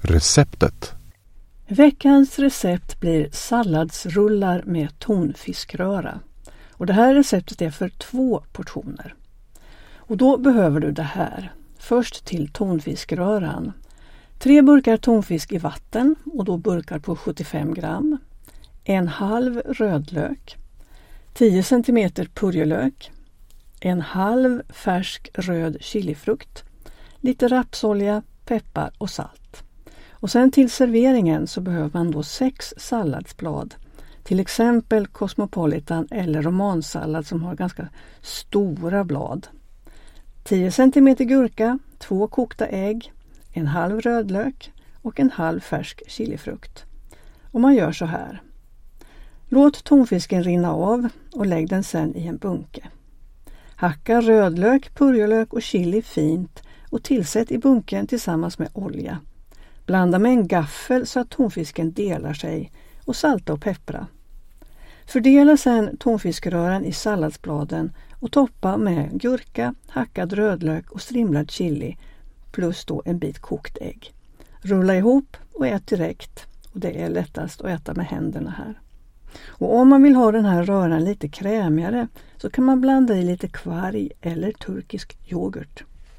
receptet. Veckans recept blir salladsrullar med tonfiskröra. Och det här receptet är för 2 portioner. Och då behöver du det här. Först till tonfiskröran. 3 burkar tonfisk i vatten och då burkar på 75 gram. 1/2 rödlök. 10 cm purjolök. 1/2 färsk röd chilifrukt. Lite rapsolja, peppar och salt. Och sen till serveringen så behöver man då 6 salladsblad. Till exempel Cosmopolitan eller romansallad som har ganska stora blad. 10 cm gurka, 2 kokta ägg, 1/2 rödlök och 1/2 färsk chilifrukt. Och man gör så här. Låt tonfisken rinna av och lägg den sen i en bunke. Hacka rödlök, purjolök och chili fint och tillsätt i bunken tillsammans med olja. Blanda med en gaffel så att tonfisken delar sig och salta och peppra. Fördela sedan tonfiskröran i salladsbladen och toppa med gurka, hackad rödlök och strimlad chili plus då en bit kokt ägg. Rulla ihop och ät direkt, och det är lättast att äta med händerna här. Och om man vill ha den här röran lite krämigare så kan man blanda i lite kvarg eller turkisk yoghurt.